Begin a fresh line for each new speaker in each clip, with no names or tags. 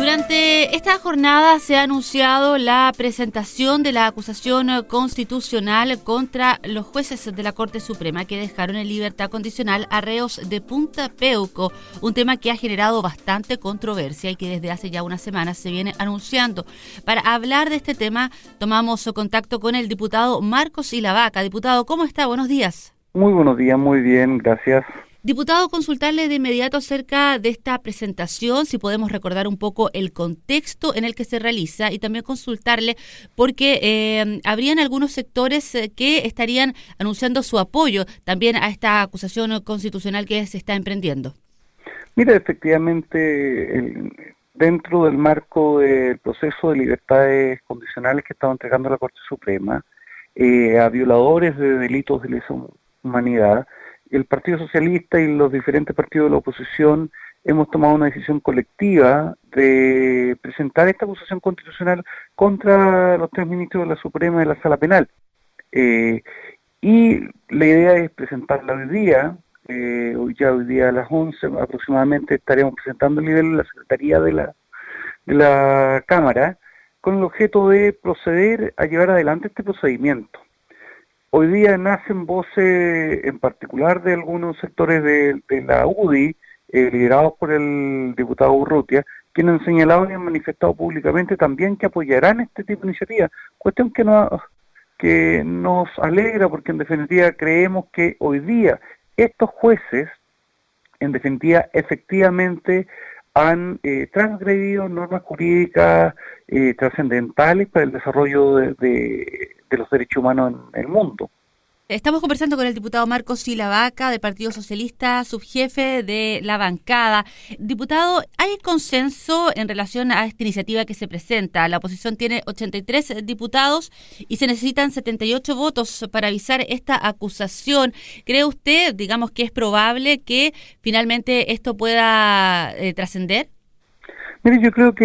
Durante esta jornada se ha anunciado la presentación de la acusación constitucional contra los jueces de la Corte Suprema que dejaron en libertad condicional a reos de Punta Peuco, un tema que ha generado bastante controversia y que desde hace ya unas semanas se viene anunciando. Para hablar de este tema, tomamos contacto con el diputado Marcos Ilavaca. Diputado, ¿cómo está? Buenos días.
Muy buenos días, muy bien, gracias.
Diputado, consultarle de inmediato acerca de esta presentación, si podemos recordar un poco el contexto en el que se realiza y también consultarle porque habrían algunos sectores que estarían anunciando su apoyo también a esta acusación constitucional que se está emprendiendo. Mira,
efectivamente, dentro del marco del proceso de libertades condicionales que estaba entregando la Corte Suprema a violadores de delitos de lesa humanidad, el Partido Socialista y los diferentes partidos de la oposición hemos tomado una decisión colectiva de presentar esta acusación constitucional contra los 3 ministros de la Suprema de la Sala Penal. Y la idea es presentarla hoy día, hoy día a las 11 aproximadamente estaremos presentando el nivel en la Secretaría de la Cámara con el objeto de proceder a llevar adelante este procedimiento. Hoy día nacen voces, en particular de algunos sectores de la UDI, liderados por el diputado Urrutia, quienes han señalado y han manifestado públicamente también que apoyarán este tipo de iniciativa. Cuestión que nos alegra porque en definitiva creemos que hoy día estos jueces, en definitiva, efectivamente han transgredido normas jurídicas trascendentales para el desarrollo de los derechos humanos en el mundo.
Estamos conversando con el diputado Marcos Ilavaca, del Partido Socialista, subjefe de la bancada. Diputado, ¿hay consenso en relación a esta iniciativa que se presenta? La oposición tiene 83 diputados y se necesitan 78 votos para avisar esta acusación. ¿Cree usted, digamos, que es probable que finalmente esto pueda trascender?
Mire, yo creo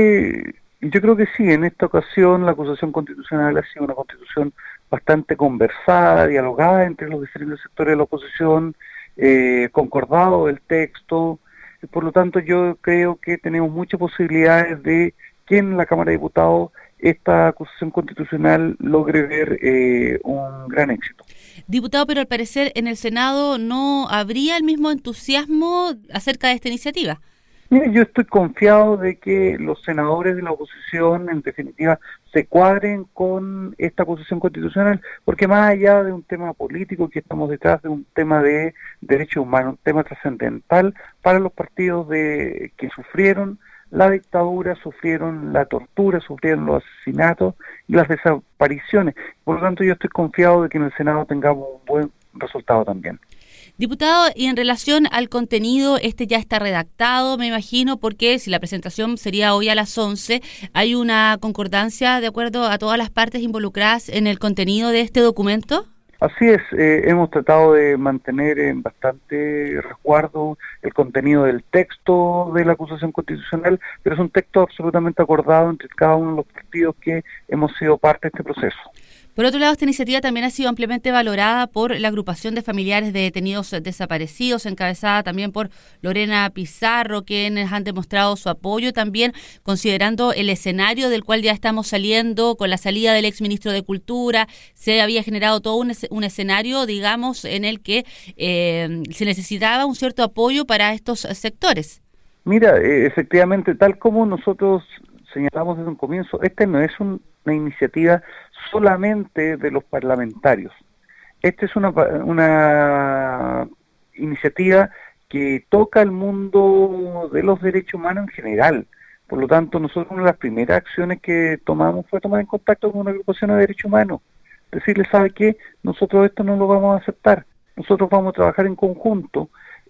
que sí. En esta ocasión la acusación constitucional ha sido una constitución bastante conversada, dialogada entre los diferentes sectores de la oposición, concordado el texto. Por lo tanto, yo creo que tenemos muchas posibilidades de que en la Cámara de Diputados esta acusación constitucional logre ver un gran éxito.
Diputado, pero al parecer en el Senado no habría el mismo entusiasmo acerca de esta iniciativa.
Mire, yo estoy confiado de que los senadores de la oposición, en definitiva, se cuadren con esta acusación constitucional, porque más allá de un tema político, que estamos detrás de un tema de derechos humanos, un tema trascendental para los partidos que sufrieron la dictadura, sufrieron la tortura, sufrieron los asesinatos y las desapariciones. Por lo tanto, yo estoy confiado de que en el Senado tengamos un buen resultado también.
Diputado, y en relación al contenido, este ya está redactado, me imagino, porque si la presentación sería hoy a las 11, ¿hay una concordancia de acuerdo a todas las partes involucradas en el contenido de este documento?
Así es, hemos tratado de mantener en bastante resguardo el contenido del texto de la acusación constitucional, pero es un texto absolutamente acordado entre cada uno de los partidos que hemos sido parte de este proceso.
Por otro lado, esta iniciativa también ha sido ampliamente valorada por la agrupación de familiares de detenidos desaparecidos, encabezada también por Lorena Pizarro, quienes han demostrado su apoyo también, considerando el escenario del cual ya estamos saliendo, con la salida del exministro de Cultura, se había generado todo un escenario, digamos, en el que se necesitaba un cierto apoyo para estos sectores.
Mira, efectivamente, tal como nosotros señalamos desde un comienzo, esta no es una iniciativa solamente de los parlamentarios. Esta es una iniciativa que toca el mundo de los derechos humanos en general. Por lo tanto, nosotros una de las primeras acciones que tomamos fue tomar en contacto con una agrupación de derechos humanos. Decirles, ¿sabe qué? Nosotros esto no lo vamos a aceptar. Nosotros vamos a trabajar en conjunto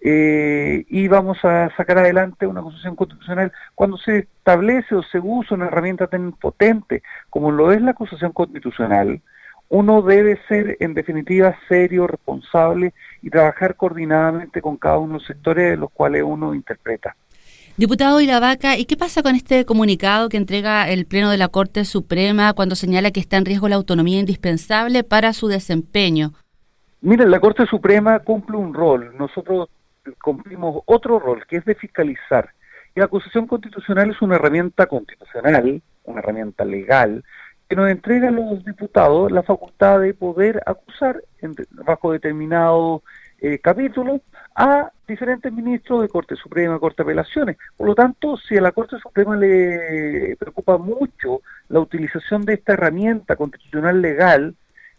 y vamos a sacar adelante una acusación constitucional. Cuando se establece o se usa una herramienta tan potente como lo es la acusación constitucional, uno debe ser en definitiva serio, responsable y trabajar coordinadamente con cada uno de los sectores de los cuales uno interpreta.
Diputado Ilavaca, ¿y qué pasa con este comunicado que entrega el Pleno de la Corte Suprema cuando señala que está en riesgo la autonomía indispensable para su desempeño?
Miren, la Corte Suprema cumple un rol, nosotros cumplimos otro rol, que es de fiscalizar. Y la acusación constitucional es una herramienta constitucional, una herramienta legal, que nos entrega a los diputados la facultad de poder acusar bajo determinados capítulos a diferentes ministros de Corte Suprema, Corte de Apelaciones. Por lo tanto, si a la Corte Suprema le preocupa mucho la utilización de esta herramienta constitucional legal,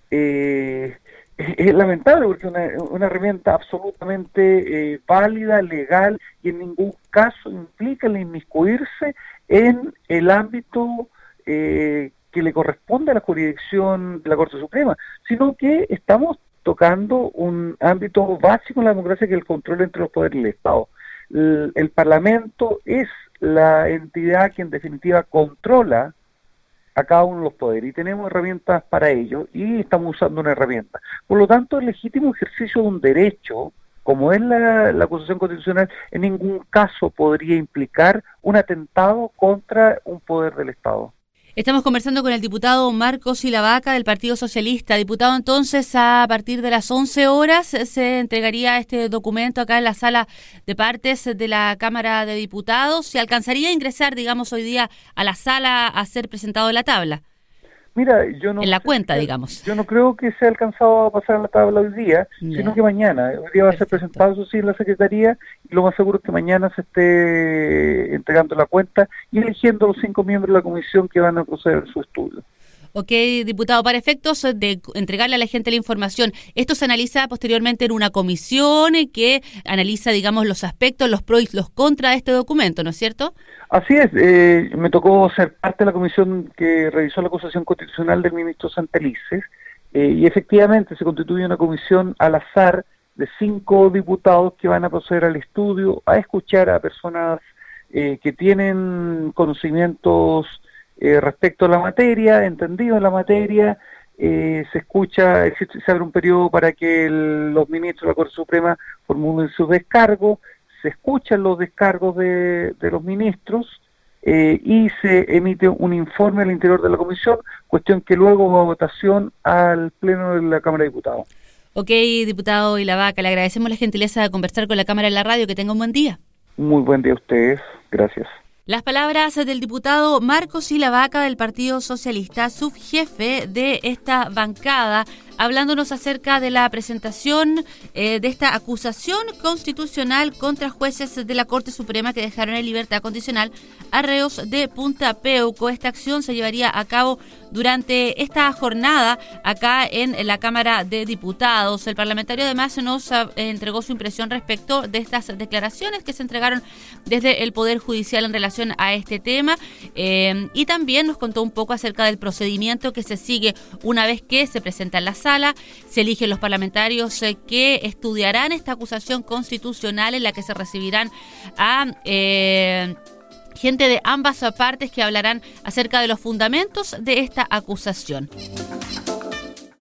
es lamentable porque es una herramienta absolutamente válida, legal, y en ningún caso implica el inmiscuirse en el ámbito que le corresponde a la jurisdicción de la Corte Suprema, sino que estamos tocando un ámbito básico en la democracia, que es el control entre los poderes del Estado. El Parlamento es la entidad que en definitiva controla a cada uno de los poderes y tenemos herramientas para ello y estamos usando una herramienta. Por lo tanto, el legítimo ejercicio de un derecho, como es la acusación constitucional, en ningún caso podría implicar un atentado contra un poder del Estado.
Estamos conversando con el diputado Marcos Silavaca del Partido Socialista. Diputado, entonces, a partir de las 11 horas se entregaría este documento acá en la sala de partes de la Cámara de Diputados. ¿Se alcanzaría a ingresar, digamos, hoy día a la sala a ser presentado en la tabla?
Mira, yo no...
En la cuenta, digamos.
Yo no creo que se ha alcanzado a pasar a la tabla hoy día, sino que mañana. Hoy día va a ser presentado, eso sí, en la Secretaría, y lo más seguro es que mañana se esté entregando la cuenta y eligiendo los 5 miembros de la comisión que van a proceder a su estudio.
Ok, diputado, para efectos de entregarle a la gente la información, esto se analiza posteriormente en una comisión que analiza, digamos, los aspectos, los pros y los contras de este documento, ¿no es cierto?
Así es, me tocó ser parte de la comisión que revisó la acusación constitucional del ministro Santelices, y efectivamente se constituye una comisión al azar de 5 diputados que van a proceder al estudio, a escuchar a personas que tienen conocimientos respecto a la materia, entendido en la materia. Se escucha, se abre un periodo para que los ministros de la Corte Suprema formulen sus descargos, se escuchan los descargos de los ministros y se emite un informe al interior de la comisión, cuestión que luego va a votación al Pleno de la Cámara de Diputados.
Ok, diputado Silavaca, le agradecemos la gentileza de conversar con la Cámara en la radio. Que tenga un buen día.
Muy buen día a ustedes. Gracias.
Las palabras del diputado Marcos Silavaca del Partido Socialista, subjefe de esta bancada, hablándonos acerca de la presentación de esta acusación constitucional contra jueces de la Corte Suprema que dejaron en libertad condicional a reos de Punta Peuco. Esta acción se llevaría a cabo durante esta jornada acá en la Cámara de Diputados. El parlamentario además nos entregó su impresión respecto de estas declaraciones que se entregaron desde el Poder Judicial en relación a este tema, y también nos contó un poco acerca del procedimiento que se sigue una vez que se presenta en la sala, se eligen los parlamentarios que estudiarán esta acusación constitucional, en la que se recibirán a gente de ambas partes que hablarán acerca de los fundamentos de esta acusación.